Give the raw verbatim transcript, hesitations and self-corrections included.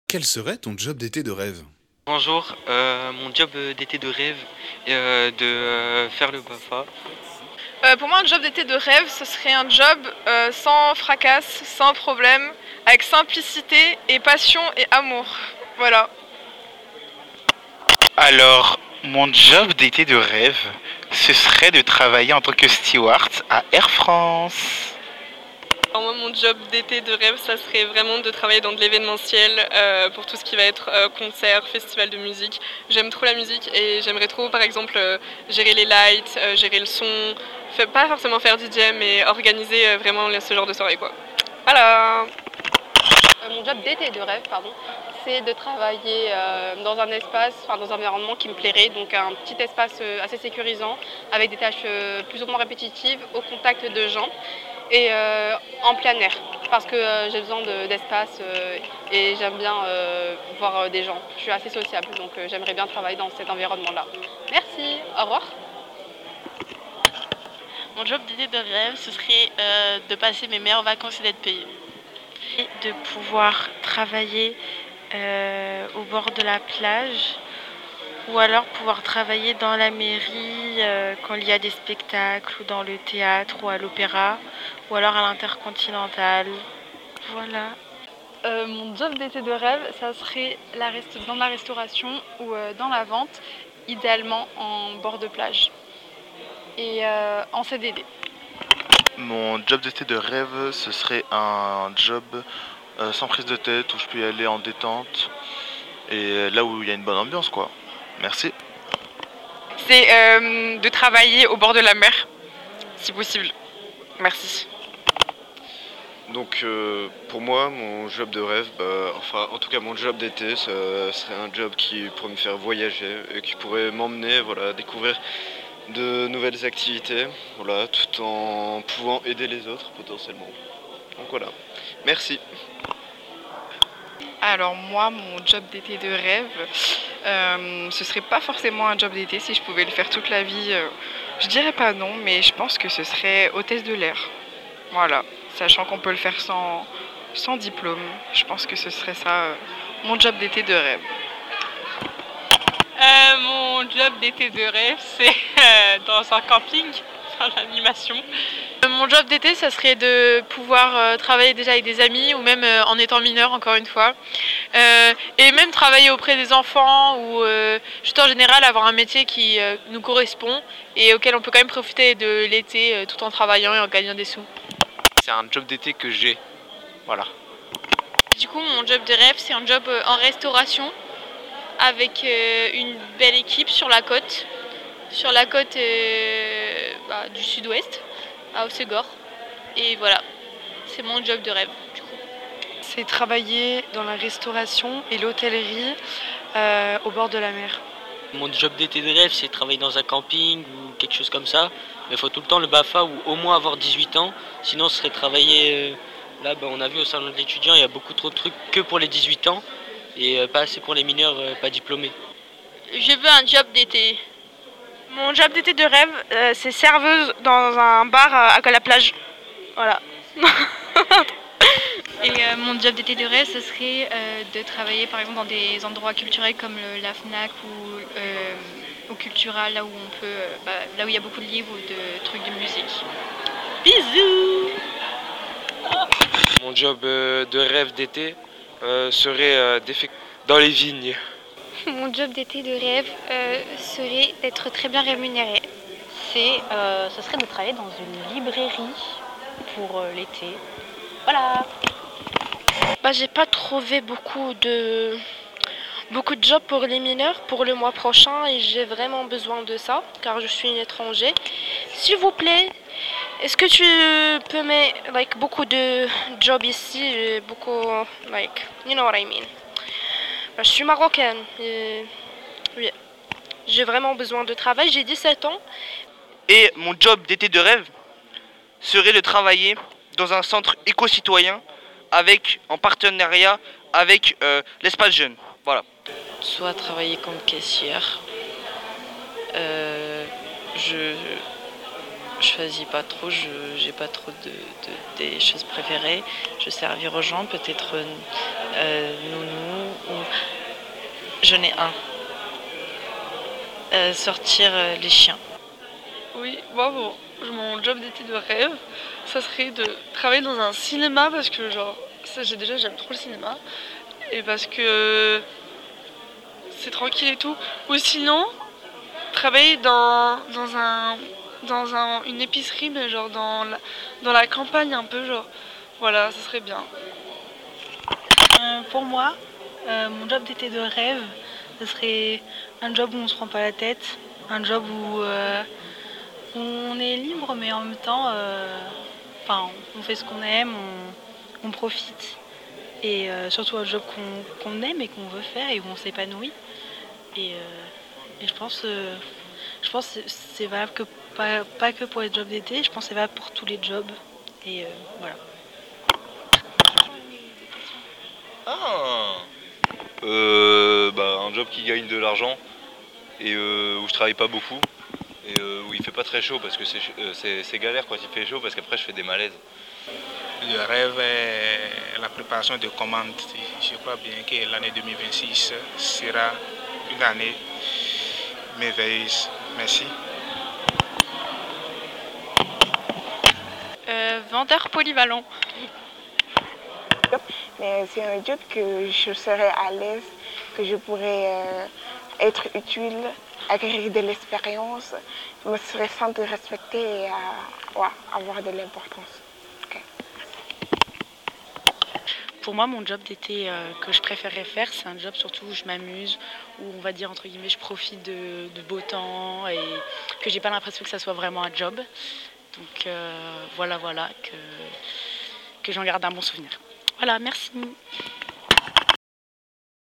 Quel serait ton job d'été de rêve? Bonjour, euh, mon job euh, d'été de rêve est euh, de euh, faire le BAFA. Euh, pour moi, un job d'été de rêve, ce serait un job euh, sans fracasse, sans problème, avec simplicité et passion et amour. Voilà. Alors, mon job d'été de rêve, ce serait de travailler en tant que steward à Air France. Alors moi, mon job d'été de rêve, ça serait vraiment de travailler dans de l'événementiel euh, pour tout ce qui va être euh, concert, festival de musique. J'aime trop la musique et j'aimerais trop, par exemple, euh, gérer les lights, euh, gérer le son, fait, pas forcément faire D J, mais organiser euh, vraiment ce genre de soirée, quoi. Voilà. Euh, mon job d'été de rêve, pardon, c'est de travailler euh, dans un espace, enfin dans un environnement qui me plairait, donc un petit espace euh, assez sécurisant, avec des tâches euh, plus ou moins répétitives, au contact de gens et euh, en plein air, parce que euh, j'ai besoin de- d'espace euh, et j'aime bien euh, voir euh, des gens. Je suis assez sociable, donc euh, j'aimerais bien travailler dans cet environnement-là. Merci, au revoir. Mon job d'été de rêve, ce serait euh, de passer mes meilleures vacances et d'être payé. Et de pouvoir travailler euh, au bord de la plage ou alors pouvoir travailler dans la mairie euh, quand il y a des spectacles ou dans le théâtre ou à l'opéra ou alors à l'intercontinental. Voilà. Euh, mon job d'été de rêve, ça serait la rest- dans la restauration ou euh, dans la vente, idéalement en bord de plage et euh, en C D D. Mon job d'été de rêve, ce serait un job euh, sans prise de tête où je peux y aller en détente et là où il y a une bonne ambiance, quoi. Merci. C'est euh, de travailler au bord de la mer, si possible. Merci. Donc euh, pour moi, mon job de rêve, bah, enfin en tout cas mon job d'été, ça serait un job qui pourrait me faire voyager et qui pourrait m'emmener voilà, à découvrir de nouvelles activités, voilà, tout en pouvant aider les autres potentiellement. Donc voilà, merci. Alors moi, mon job d'été de rêve, euh, ce serait pas forcément un job d'été si je pouvais le faire toute la vie. euh, je dirais pas non, mais je pense que ce serait hôtesse de l'air. Voilà, sachant qu'on peut le faire sans, sans diplôme. Je pense que ce serait ça, euh, mon job d'été de rêve. Euh, mon job d'été de rêve, c'est euh, dans un camping, dans l'animation. Euh, Mon job d'été, ça serait de pouvoir euh, travailler déjà avec des amis ou même euh, en étant mineur, encore une fois. Euh, et même travailler auprès des enfants ou euh, juste en général avoir un métier qui euh, nous correspond et auquel on peut quand même profiter de l'été euh, tout en travaillant et en gagnant des sous. C'est un job d'été que j'ai. Voilà. Du coup, mon job de rêve, c'est un job euh, en restauration avec euh, une belle équipe sur la côte, sur la côte euh, bah, du sud-ouest, à Hossegor. Et voilà, c'est mon job de rêve. Du coup. C'est travailler dans la restauration et l'hôtellerie euh, au bord de la mer. Mon job d'été de rêve, c'est travailler dans un camping ou quelque chose comme ça. Mais il faut tout le temps le BAFA ou au moins avoir dix-huit ans. Sinon, ce serait travailler... euh, Là, bah, on a vu au salon de l'étudiant, il y a beaucoup trop de trucs que pour les dix-huit ans. Et euh, pas assez pour les mineurs euh, pas diplômés. Je veux un job d'été. Mon job d'été de rêve, euh, c'est serveuse dans un bar à, à la plage. Voilà. Et euh, mon job d'été de rêve, ce serait euh, de travailler par exemple dans des endroits culturels comme le- la FNAC ou euh, au Cultura, là où on peut, euh, bah, là où il y a beaucoup de livres ou de trucs de musique. Bisous. Mon job euh, de rêve d'été euh, serait euh, d'effect- dans les vignes. Mon job d'été de rêve euh, serait d'être très bien rémunéré. C'est, euh, ce serait de travailler dans une librairie pour euh, l'été. Voilà. Bah, j'ai pas trouvé beaucoup de beaucoup de jobs pour les mineurs pour le mois prochain et j'ai vraiment besoin de ça car je suis une étranger. S'il vous plaît, est-ce que tu peux mettre like beaucoup de jobs ici, j'ai beaucoup like you know what I mean. Bah, je suis marocaine et oui, j'ai vraiment besoin de travail, j'ai dix-sept ans. Et mon job d'été de rêve serait de travailler dans un centre éco-citoyen avec, en partenariat avec euh, l'espace jeune. Voilà. Soit travailler comme caissière. Euh, je je choisis pas trop, je j'ai pas trop de, de- des choses préférées. Je vais servir aux gens, peut-être euh, nounou où j'en ai un. Euh, sortir euh, les chiens. Oui, moi, bon, mon job d'été de rêve, ça serait de travailler dans un cinéma parce que, genre, ça, j'ai déjà, j'aime trop le cinéma. Et parce que c'est tranquille et tout. Ou sinon, travailler dans, dans, un, dans un, une épicerie, mais genre dans la, dans la campagne un peu, genre, voilà, ça serait bien. Euh, pour moi, euh, mon job d'été de rêve, ce serait un job où on se prend pas la tête, un job où euh, on est libre mais en même temps, euh, enfin, on fait ce qu'on aime, on, on profite et euh, surtout un job qu'on qu'on aime et qu'on veut faire et où on s'épanouit. Et, euh, et je pense, euh, je pense que c'est valable que pas, pas que pour les jobs d'été, je pense que c'est valable pour tous les jobs. Et euh, voilà. Ah euh, bah, un job qui gagne de l'argent et euh, où je travaille pas beaucoup et euh, où il fait pas très chaud parce que c'est euh, c'est galère quand il fait chaud parce qu'après je fais des malaises. Le rêve est la préparation de commandes. Je crois bien que l'année deux mille vingt-six sera une année merveilleuse. Merci. Euh, vendeur polyvalent. Mais c'est un job que je serais à l'aise, que je pourrais euh, être utile, acquérir de l'expérience, me serais sentir respectée et euh, ouais, avoir de l'importance. Okay. Pour moi, mon job d'été euh, que je préférerais faire, c'est un job surtout où je m'amuse, où on va dire entre guillemets je profite de, de beau temps et que j'ai pas l'impression que ça soit vraiment un job. Donc euh, voilà, voilà, que, que j'en garde un bon souvenir. Voilà, merci.